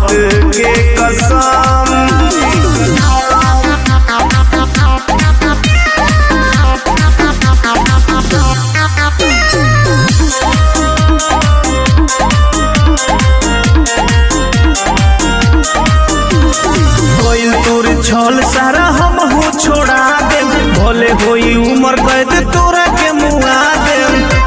के कसम। छल सारा हम हो छोड़ा दे, भले होई उमर कैद तोरा के मुआ दे।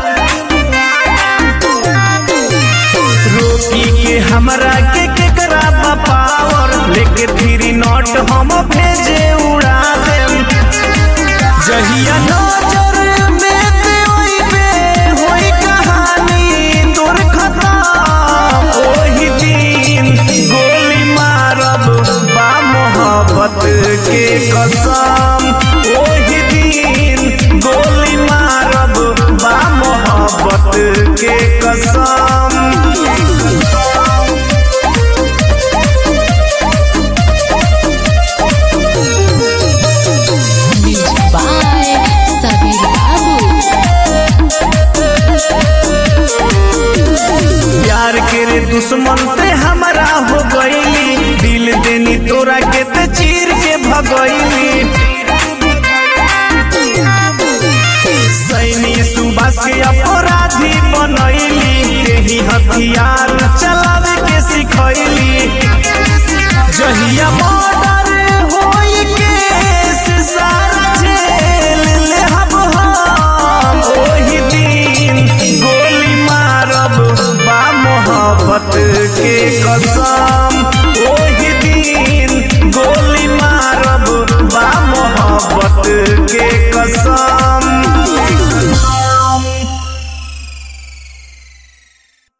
रोकी के हमरा के केकरा पावर, लेके थ्री नॉट हम भेजे उड़ा दे। जहिया नजर में देवई में होई कहानी तोर खत्म, ओही दिन गोली मारब बा मोहब्बत के कसम। ओही दिन गोली मारब बा मोहब्बत के कसम। प्यार के रे दुश्मन से हमरा हो गईली, दिल देनी तोरा के ते चीर के भगईली। सैनी सुबास के अपराधी बनैली, यही हथियार चलावे के सिखैली। जहिया मर्डर होई केस सारा जेल ले हम, ओही दिन गोली मारब बा मोहब्बत के कसम।